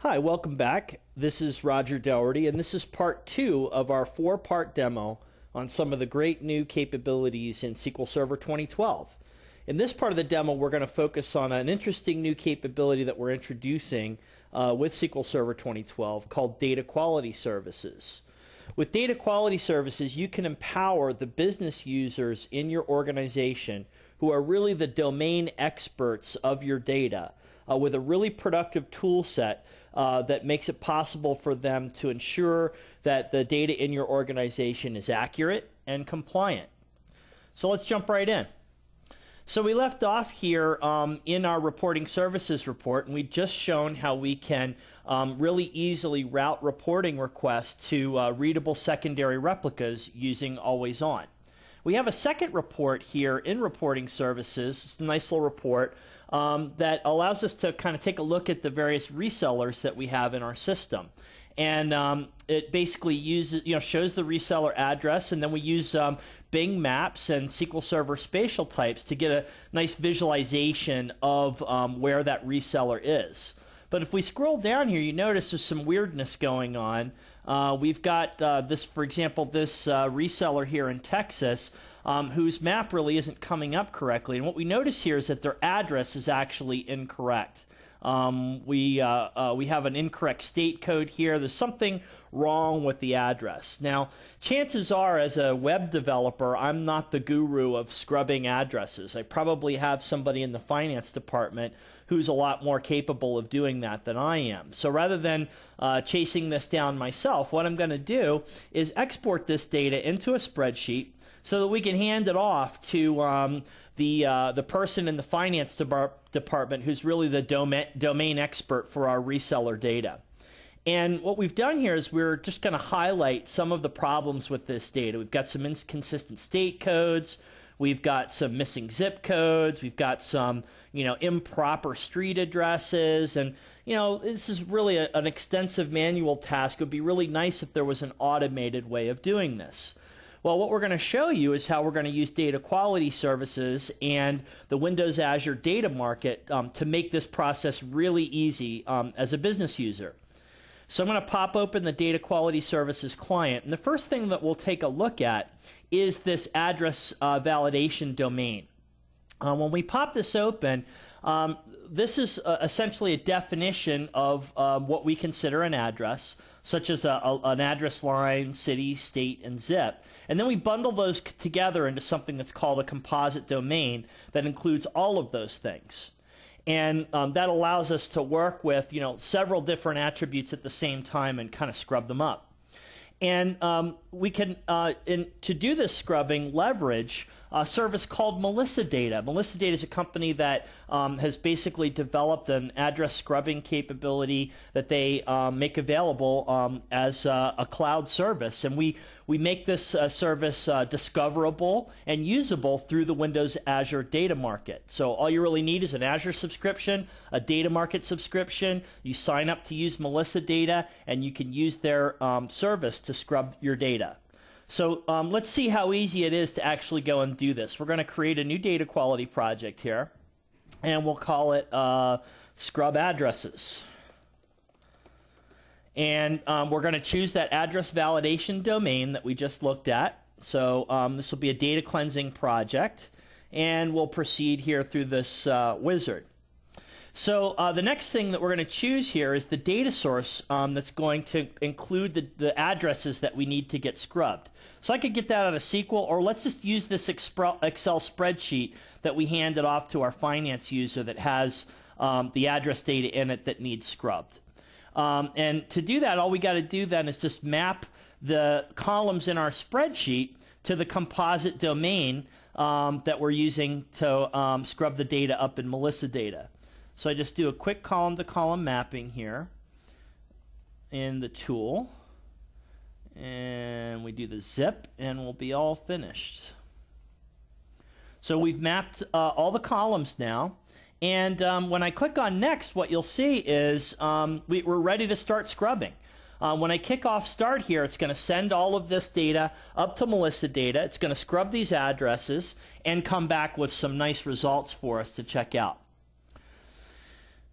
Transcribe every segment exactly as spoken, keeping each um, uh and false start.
Hi, welcome back. This is Roger Dougherty, and this is part two of our four-part demo on some of the great new capabilities in S Q L Server twenty twelve. In this part of the demo, we're going to focus on an interesting new capability that we're introducing uh, with S Q L Server twenty twelve called Data Quality Services. With Data Quality Services, you can empower the business users in your organization who are really the domain experts of your data uh, with a really productive tool set uh, that makes it possible for them to ensure that the data in your organization is accurate and compliant. So let's jump right in. So we left off here um, in our reporting services report, and we'd just shown how we can um, really easily route reporting requests to uh, readable secondary replicas using Always On. We have a second report here in reporting services. It's a nice little report um, that allows us to kind of take a look at the various resellers that we have in our system. And um, it basically uses, you know, shows the reseller address, and then we use um, Bing Maps and S Q L Server spatial types to get a nice visualization of um, where that reseller is. But if we scroll down here, you notice there's some weirdness going on. Uh, we've got uh, this, for example, this uh, reseller here in Texas, um, whose map really isn't coming up correctly. And what we notice here is that their address is actually incorrect. Um, we, uh, uh, we have an incorrect state code here. There's something wrong with the address. Now, chances are, as a web developer, I'm not the guru of scrubbing addresses. I probably have somebody in the finance department who's a lot more capable of doing that than I am. So rather than uh, chasing this down myself, what I'm going to do is export this data into a spreadsheet so that we can hand it off to um, the, uh, the person in the finance de department who's really the domain, domain expert for our reseller data. And what we've done here is we're just going to highlight some of the problems with this data. We've got some inconsistent state codes. We've got some missing zip codes. We've got some, you know, improper street addresses. And, you know, this is really a, an extensive manual task. It would be really nice if there was an automated way of doing this. Well, what we're going to show you is how we're going to use Data Quality Services and the Windows Azure Data Market um, to make this process really easy um, as a business user. So I'm going to pop open the Data Quality Services client, and the first thing that we'll take a look at is this address uh, validation domain. Uh, when we pop this open, um, this is uh, essentially a definition of uh, what we consider an address, such as a, a, an address line, city, state, and zip. And then we bundle those together into something that's called a composite domain that includes all of those things. And um, that allows us to work with, you know, several different attributes at the same time and kind of scrub them up. And um, we can, uh, in, to do this scrubbing, leverage a service called Melissa Data. Melissa Data is a company that um, has basically developed an address scrubbing capability that they um, make available um, as uh, a cloud service. And we, we make this uh, service uh, discoverable and usable through the Windows Azure Data Market. So all you really need is an Azure subscription, a Data Market subscription. You sign up to use Melissa Data, and you can use their um, service to scrub your data. So um, let's see how easy it is to actually go and do this. We're going to create a new data quality project here, and we'll call it uh, Scrub Addresses. And um, we're going to choose that address validation domain that we just looked at. So um, this will be a data cleansing project, and we'll proceed here through this uh, wizard. So uh, the next thing that we're going to choose here is the data source um, that's going to include the, the addresses that we need to get scrubbed. So I could get that out of S Q L, or let's just use this Excel spreadsheet that we handed off to our finance user that has um, the address data in it that needs scrubbed. Um, and to do that, all we got to do then is just map the columns in our spreadsheet to the composite domain um, that we're using to um, scrub the data up in Melissa Data. So I just do a quick column-to-column mapping here in the tool, and we do the zip, and we'll be all finished. So we've mapped uh, all the columns now, and um, when I click on Next, what you'll see is um, we, we're ready to start scrubbing. Uh, when I kick off Start here, it's going to send all of this data up to Melissa Data. It's going to scrub these addresses and come back with some nice results for us to check out.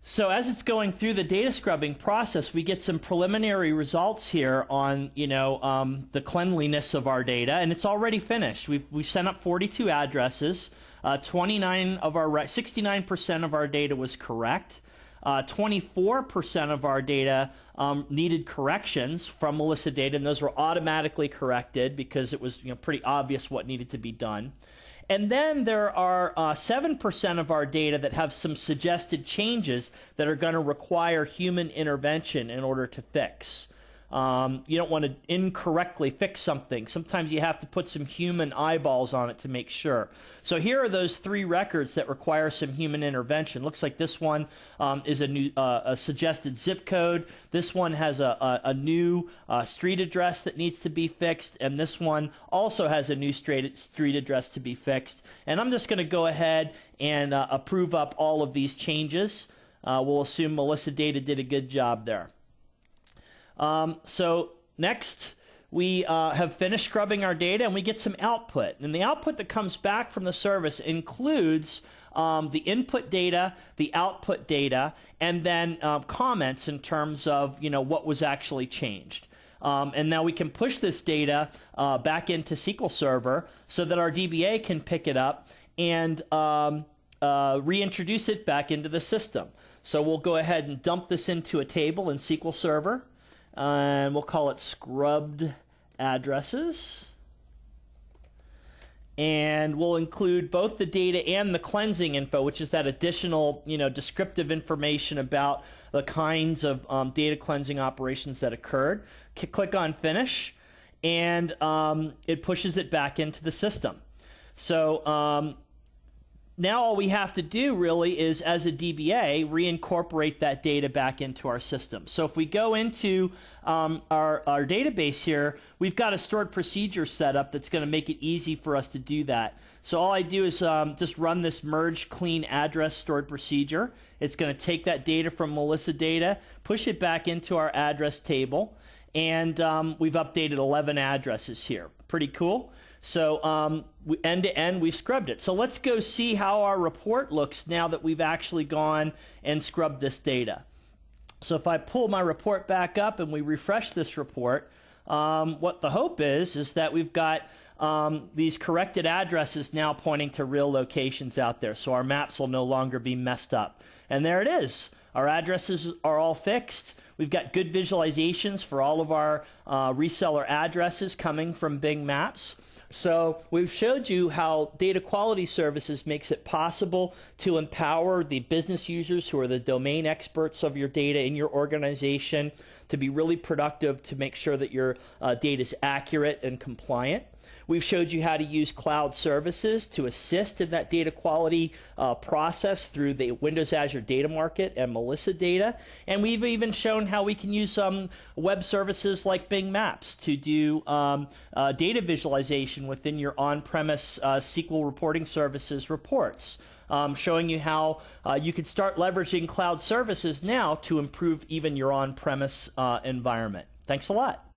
So as it's going through the data scrubbing process, we get some preliminary results here on, you know, um, the cleanliness of our data, and it's already finished. We've we sent up forty-two addresses. Uh, twenty-nine of our sixty-nine percent of our data was correct. Uh, twenty-four percent of our data um, needed corrections from Melissa data, and those were automatically corrected because it was, you know, pretty obvious what needed to be done. And then there are uh, seven percent of our data that have some suggested changes that are going to require human intervention in order to fix. Um, you don't want to incorrectly fix something. Sometimes you have to put some human eyeballs on it to make sure. So here are those three records that require some human intervention. Looks like this one um, is a new uh, a suggested zip code. This one has a, a, a new uh, street address that needs to be fixed, and this one also has a new street, street address to be fixed. And I'm just going to go ahead and uh, approve up all of these changes. Uh, we'll assume Melissa Data did a good job there. Um, so next, we uh, have finished scrubbing our data, and we get some output. And the output that comes back from the service includes um, the input data, the output data, and then uh, comments in terms of, you know, what was actually changed. Um, and now we can push this data uh, back into S Q L Server so that our D B A can pick it up and um, uh, reintroduce it back into the system. So we'll go ahead and dump this into a table in S Q L Server. Uh, and we'll call it scrubbed addresses. And we'll include both the data and the cleansing info, which is that additional, you know, descriptive information about the kinds of um, data cleansing operations that occurred. C- click on Finish, and um, it pushes it back into the system. So um, now all we have to do really is, as a D B A, reincorporate that data back into our system. So if we go into um, our, our database here, we've got a stored procedure set up that's going to make it easy for us to do that. So all I do is um, just run this merge clean address stored procedure. It's going to take that data from Melissa data, push it back into our address table, and um, we've updated eleven addresses here. Pretty cool. So um, we, end to end, we've scrubbed it. So let's go see how our report looks now that we've actually gone and scrubbed this data. So if I pull my report back up and we refresh this report, um, what the hope is is that we've got um, these corrected addresses now pointing to real locations out there. So our maps will no longer be messed up. And there it is. Our addresses are all fixed. We've got good visualizations for all of our uh, reseller addresses coming from Bing Maps. So we've showed you how Data Quality Services makes it possible to empower the business users who are the domain experts of your data in your organization to be really productive, to make sure that your uh, data is accurate and compliant. We've showed you how to use cloud services to assist in that data quality uh, process through the Windows Azure Data Market and Melissa Data. And we've even shown how we can use some web services like Bing Maps to do um, uh, data visualization within your on-premise uh, S Q L reporting services reports. Um, showing you how uh, you can start leveraging cloud services now to improve even your on-premise uh, environment. Thanks a lot.